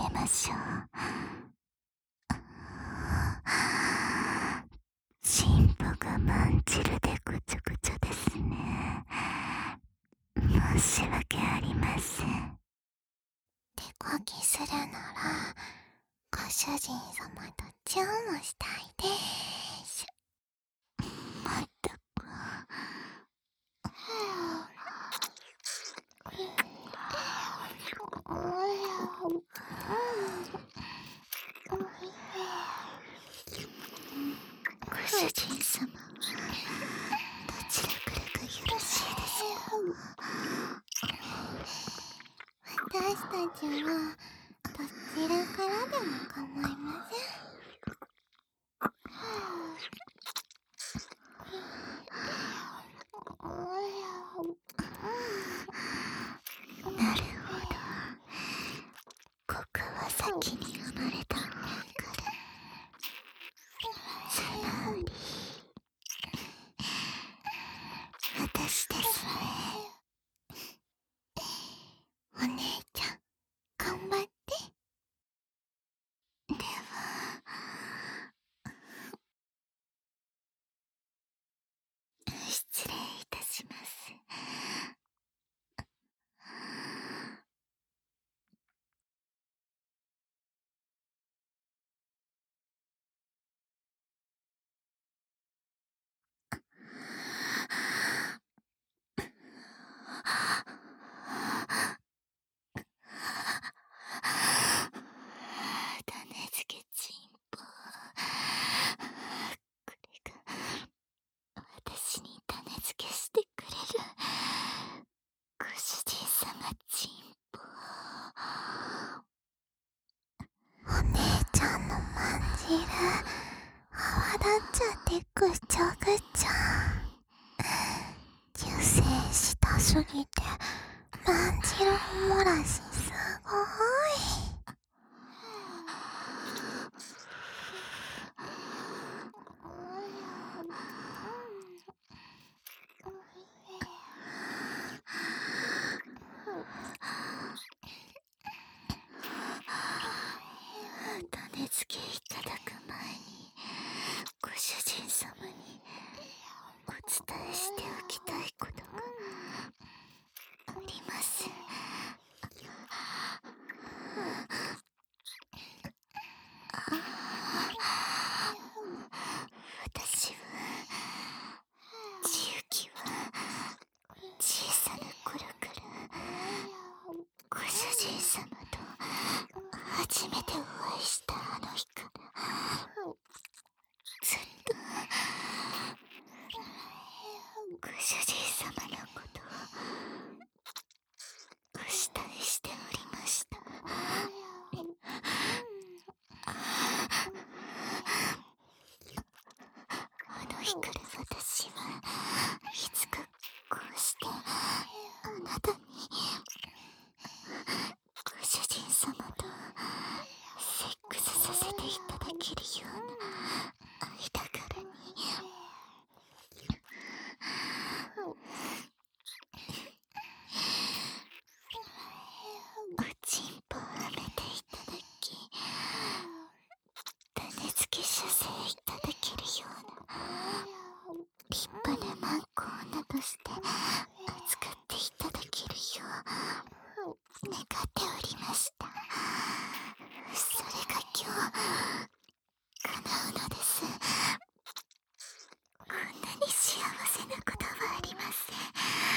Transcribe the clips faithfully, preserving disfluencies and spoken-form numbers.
めましょう。チンポがまんじるでぐちょぐちょですね。申し訳ありません。手こぎするならご主人様とチューもしたいでーす。まったく。ご主人様はどちらからがよろしいですか？私たちはどちらからでも構いません。なるほど。僕は先に生まれた方からつまり私ですね。お姉ちゃん頑張って。では失礼いたします。種付けチンポ。これが私に種付けしてくれるご主人様チンポ。お姉ちゃんのまんじる泡立っちゃってぐちゃぐちゃ。受精したすぎてまんじる漏らしすごい。種付けいただく前にご主人様にお伝えしておきたいことがあります。私は千雪は小さな頃からご主人様と初めてお会いしたあの日からずっとご主人様のことをお慕いしておりました。あの日から私はいつかこうしてあなたにご主人様とセックスさせていただけるような間柄におちんぽを埋めていただき種付け射精いただけるような立派なマンコ女として扱っていただけるよう願っておりました。それが今日叶うのです。こんなに幸せなことはありません。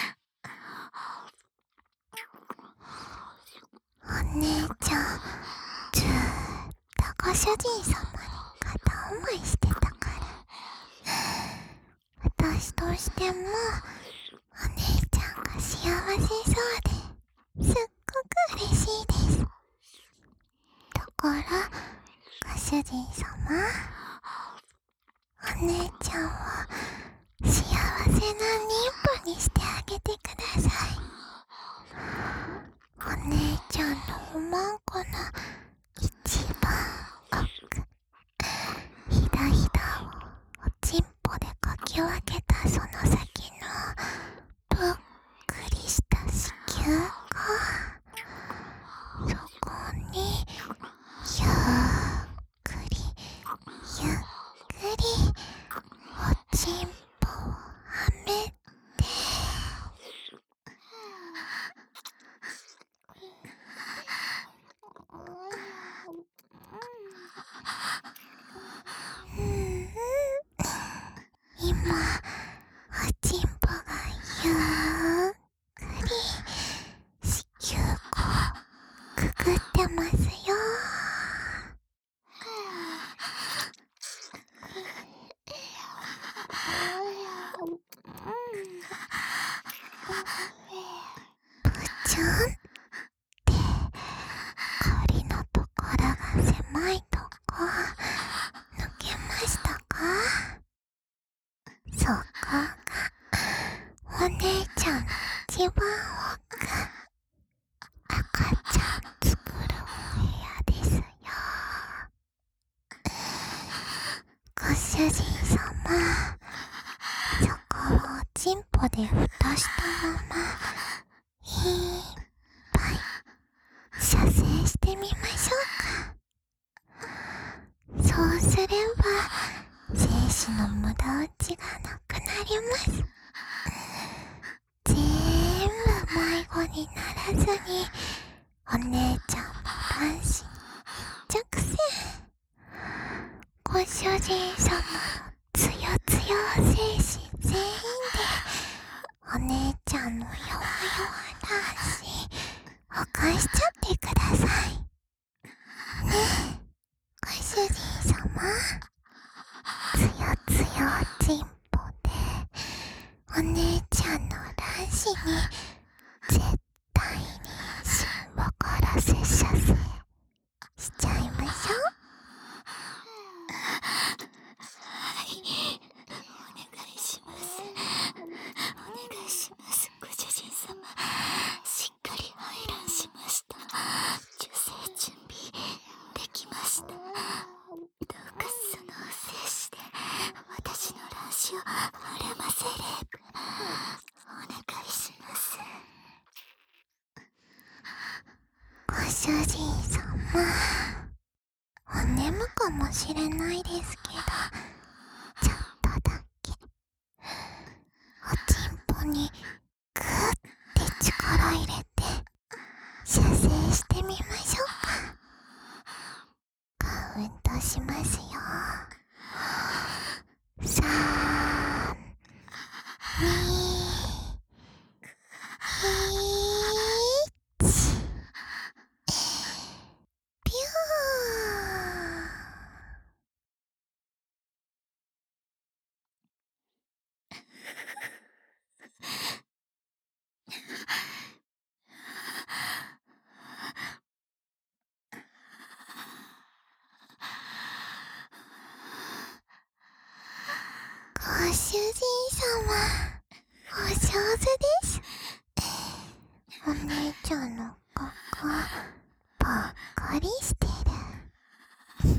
お姉ちゃんずーっとご主人様に片思いしてたから私としてもお姉ちゃんが幸せそうですっごく嬉しいです。だからご主人様お姉ちゃんを幸せな妊婦にしてあげてください。お姉ちゃんのおまんこの一番奥ひだひだをおちんぽでかき分けたその先のぷっくりした子宮がそこにぷちゅんって狩りのところが狭いとこ抜けましたか？そこがお姉ちゃんの一番奥、赤ちゃん作るお部屋ですよ。ご主人様、そこをおちんぽで蓋したままいっぱい射精してみましょうか。そうすれば精子の無駄打ちがなくなります。全部迷子にならずにお姉ちゃんの卵子に一直線。ご主人様のつよつよ精子全員でお姉ちゃんの弱々卵子おかしちゃってくださいね。えご主人様、つよつよおちんぽでお姉ちゃんの卵子に絶対に妊娠わからせ射精しちゃいましょう。 はい、お願いします。お願いします。ご主人様、しっかり排卵しました。受精準備できました。どうかその精子で私の卵子を膨らませればお願いします。 ご主人様、お眠かもしれないですけど、ちょっとだけおちんぽにグーって力入れて射精してみましょうか。カウントしますよ。さん、に、いち、ピュー。ご主人様、お上手です。お姉ちゃんのここ、ぽっこりしてる。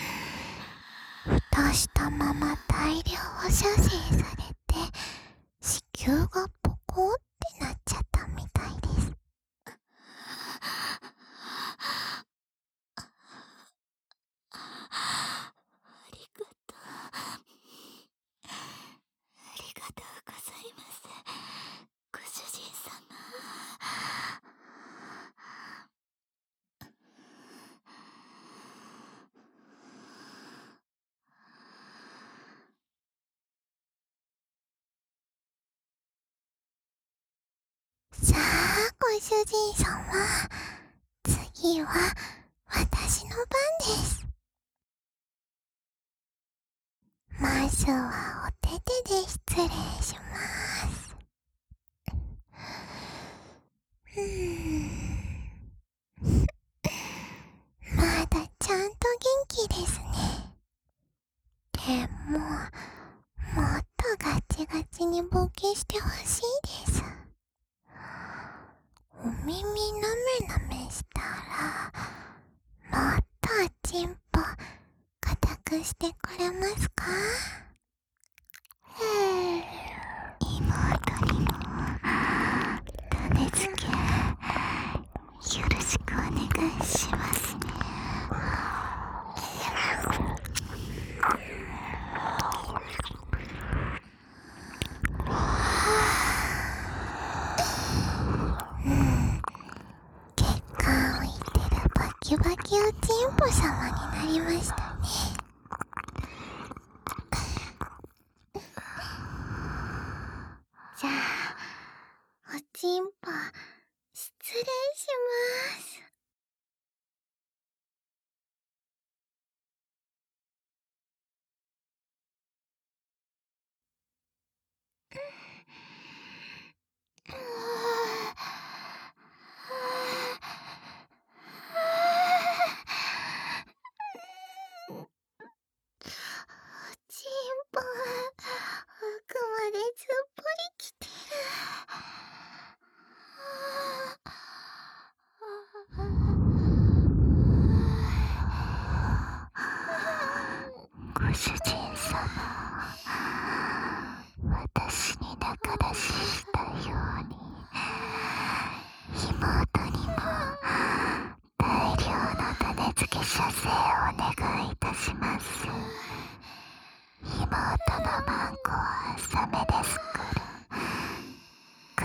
蓋したまま大量射精されて、子宮がポコってなっちゃったみたいです。 ありがとう。ありがとうございます。ご主人様。 さあ、ご主人様。次は私の番です。まずはお手手で失礼します。うーん。まだちゃんと元気ですね。でも、もっとガチガチに勃起してほしいです。お耳なめなめしたら、もっとおちんぽ硬くしてくれますか？ 妹にも種付けよろしくお願いしますね。 血管浮いてるバキバキおちんぽ様になりましたね。じゃあ、おちんぽ失礼します。も静お願いいたします。妹のマンコはサメですから、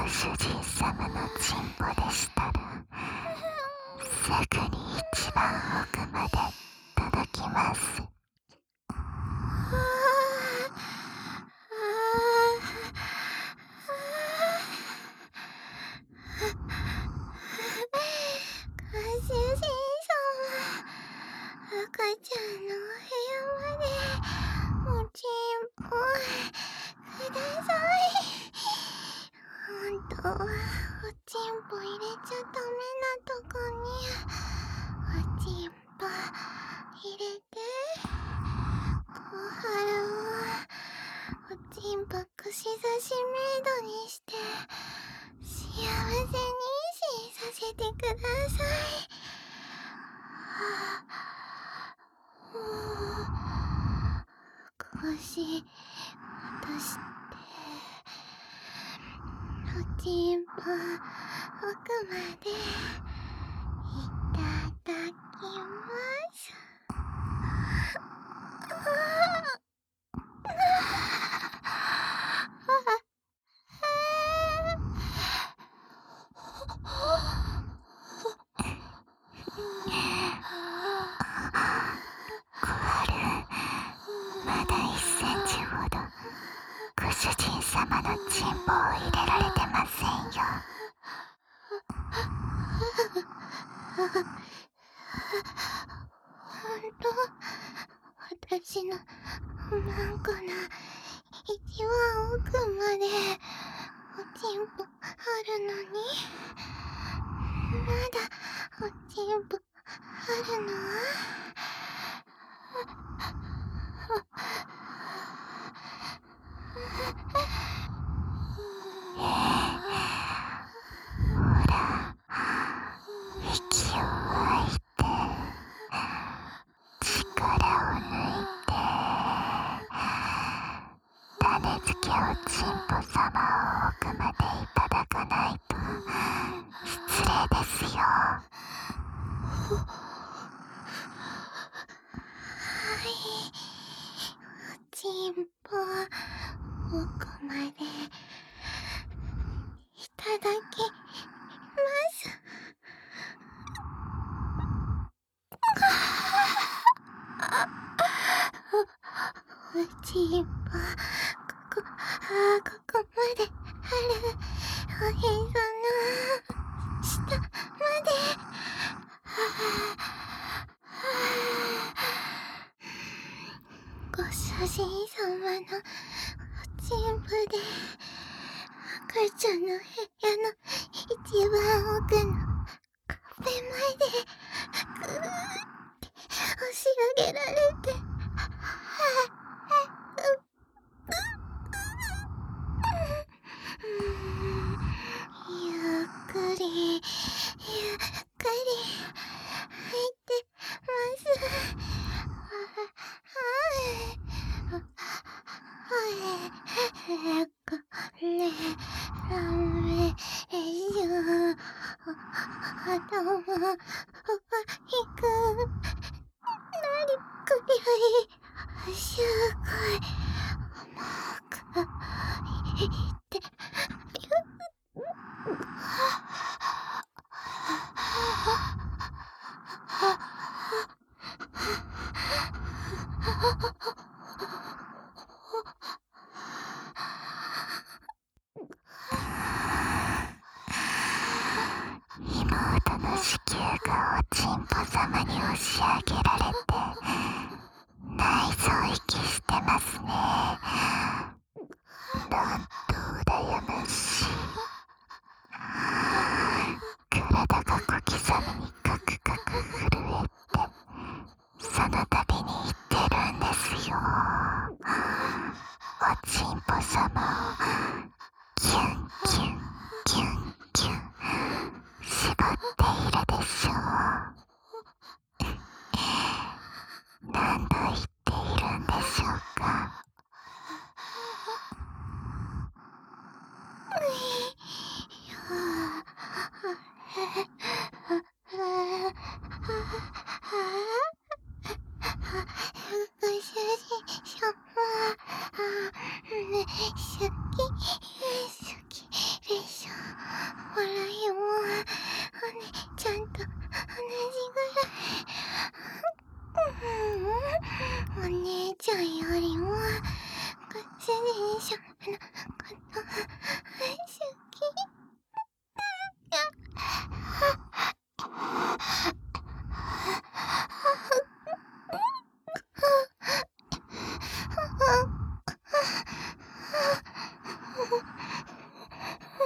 ご主人様のチンポでしたらすぐに一番奥まで届きます。ご主人様、赤ちゃんのお部屋までおちんぽください。本当はおちんぽ入れちゃダメなとこにおちんぽ入れて、小腹をおちんぽ串刺しメイドにして幸せにしさせてください。少し私っておちんぽ奥までいただきます。コアル、まだいっセンチほどご主人様のチンポを入れられてませんよ。ほんと、私のマンコの一番奥までおちんぽあるのに、まだおちんぽあるの？ほら、息を吐いて、力を抜いて、種付けおちんぽ様を奥までいただかないと失礼ですよ。はい、おちんぽ奥までいただきます。おちんぽ、ここ、あ、ここまである。おへその下まで。ご主人様のおちんぽで赤ちゃんの部屋の一番奥の壁までぐーって押し上げられて、ゆっくりゆっくり入ってます。これダメでしょ。頭が引くなりくりすごい甘くいって妹の子宮がおちんぽ様に押し上げられて内臓息してますね。なんと羨ましい。体が小刻みにカクカク震えて、その度に言ってるんですよ。おちんぽ様をキュンキュンキュンキュン絞っているでしょう。何度言っているんでしょうか。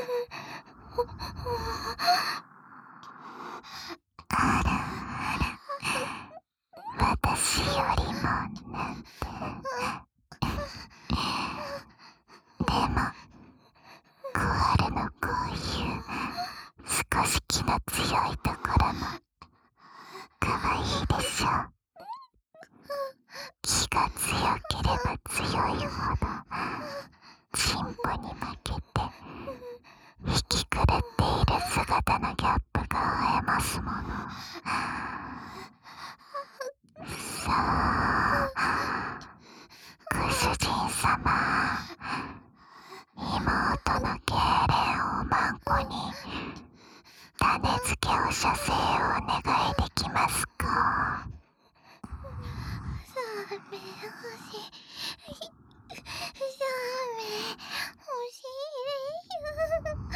あらあら、私よりもなんて。でもコアルのこういう少し気の強いところもかわいいでしょ。気が強ければ強いほどチンポに負けて引き狂っている姿のギャップが映えますもの。さあ、ご主人様、妹の痙攣をマンコに種付けを射精をお願いできますか？サメ欲しい。サメ欲しいです。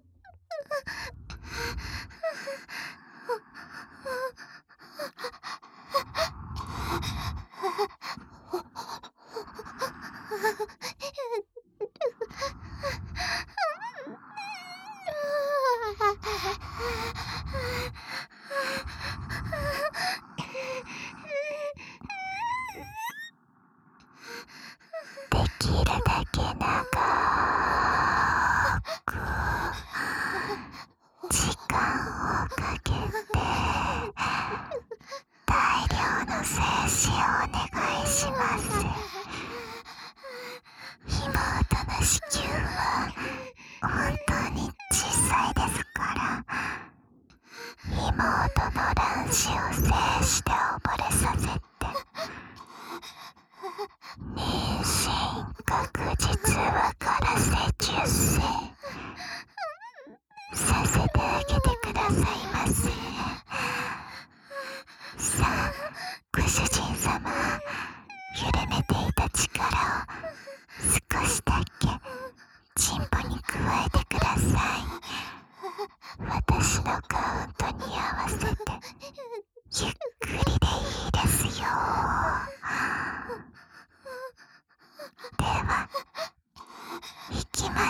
できるだけ長く時間をかけて大量の精子をお願いします。妹の子宮は本当に小さいですから、妹の卵子を精子で溺れさせて妊娠確実分からせ受精させてあげてくださいませ。さあ、ご主人様、緩めていた力を少しだけチンポに加えてください。私のカウントに合わせてゆっくりでいいですよ。では、いきます。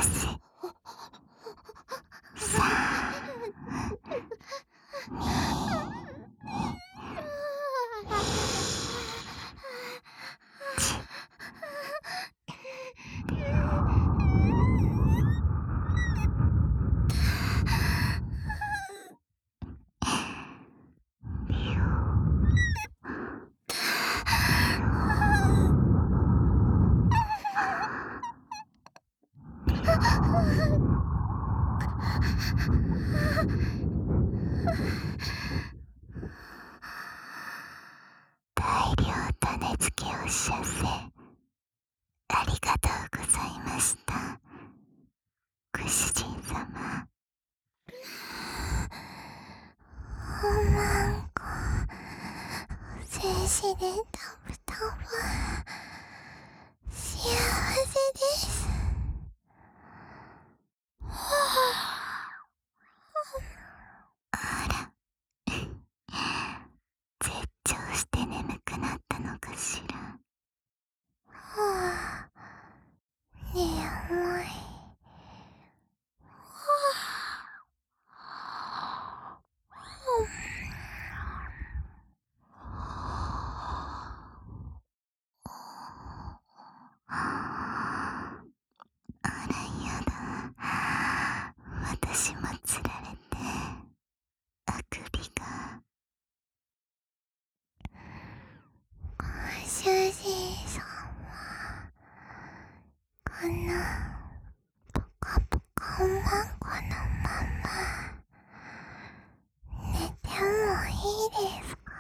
さん、に、大量種付けを射精ありがとうございました、ご主人様。おまんこ、精子でたぶたぶ幸せです。あら、絶頂して眠くなったのかしら。はあ、眠い。あらやだ、私もつられてあくびが。ご主人さんはこのポカポカおまんこのまま寝てもいいですか？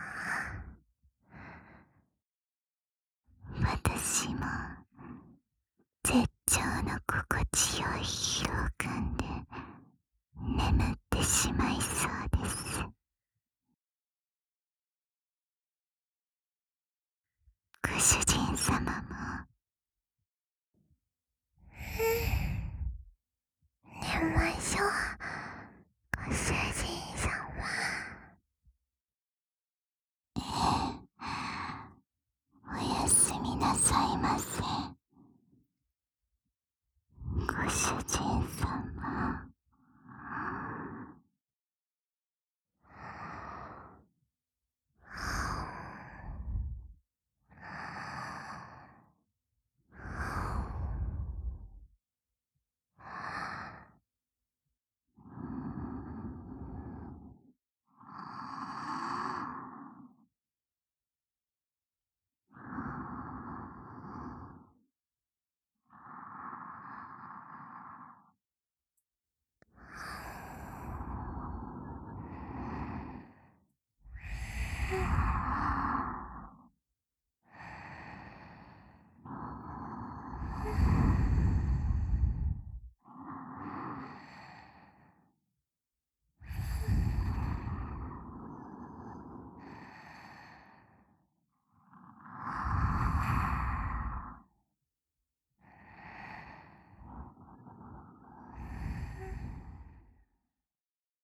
私も絶頂の心地よい疲労感で眠ってしまいそうです。ご主人様も眠いし